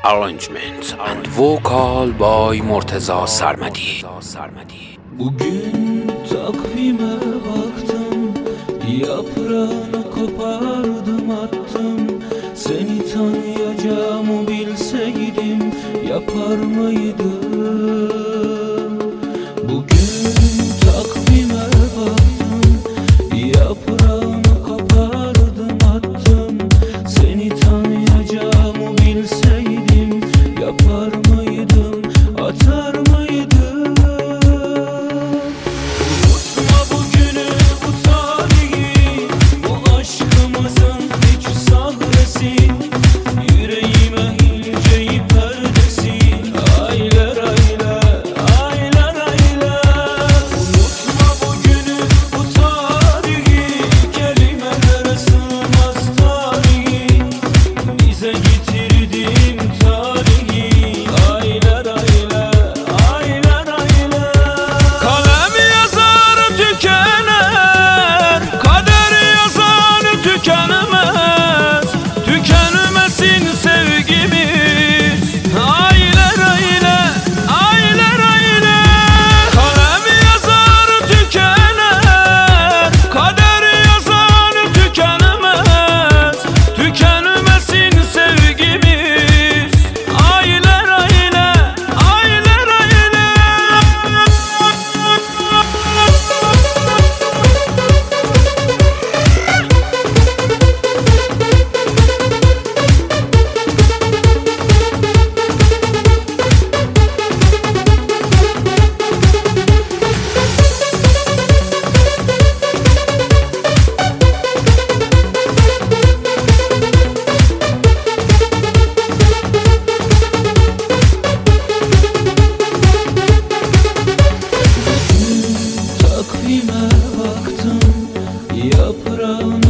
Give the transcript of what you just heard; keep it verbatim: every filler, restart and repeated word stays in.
Arrangement and vocal by Murteza Sarmadi. Bugün takvime baktım, yaprağını kopardım attım. Seni tanıyacağımı bilseydim yapar mıydım? Bugün takvime baktım, yaprağını kopardım attım. Seni tanıyacağımı bilseydim yapar mıydım, atar mıydım? Unutma bugünü, bu tarihi, bu aşkımızın hiç sahresi. Yüreğime inceyi perdesi, aylar aylar, aylar aylar. Unutma bugünü, bu tarihi, kelimelere sığmaz tarihi. Bize getirdiğin tarihi, aylar aylar, aylar aylar. Kalem yazar tükener, kader yazar tükenemez. Tükenmesin sevgimiz, aylar aylar, aylar aylar. Kalem yazar tükener, kader yazar tükenemez. Tükenmesin sevgimiz, aylar aylar, aylar aylar. Takvime baktım, yaprağını